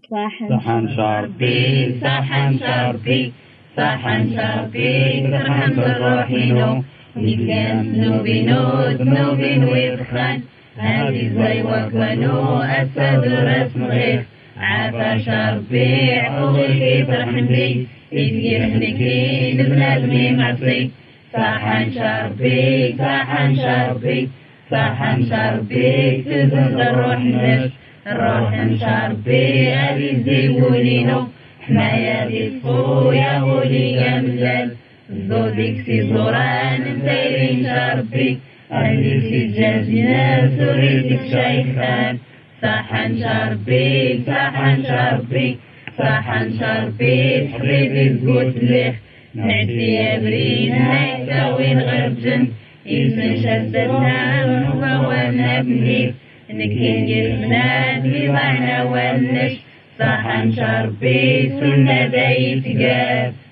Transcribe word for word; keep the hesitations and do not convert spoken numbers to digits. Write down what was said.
صحن شربي صحن شربي صحن شربي ترحم الروح منو نتكان ذنوبي ذنوبي ويدخن هذه زي وكانوا أسد رسم غير عافا شربي عقولي ترحم لي يدير هنكي لبنادمي معصي صحن شربي صحن شربي صحن شربي تزن الروح نش الروح شربي هذه زيولينو حمايا دي صفويا ولي جملال زودك سي زوران مسيرين شربي هذه سي جاجنا سوريتك شيخان صحن شربي صحن شربي صحن شربي تحريدي زقوت ليخ نعدي يا برين هيكا وين غرجن يسن شدتنا ووانا بنيف نكين جسنا بمعنى ونش صحن شربي سنة دايت جاب